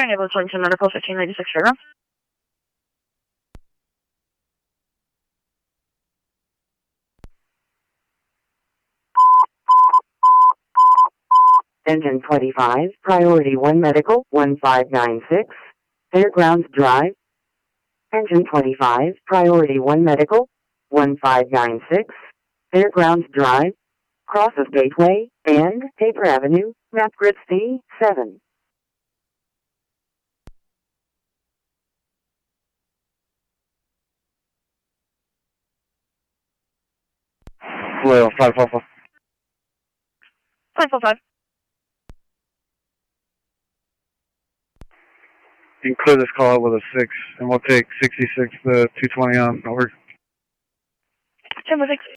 Flying Able Torrington Medical 1596 Fairgrounds. Engine 25, Priority 1 Medical 1596, Fairgrounds Drive. Engine 25, Priority 1 Medical 1596, Fairgrounds Drive, crosses Gateway and Paper Avenue, Map Grid C7. Well, 545. 545. You can clear this call out with a 6, and we'll take 66 to 220 on. Over. 10-6.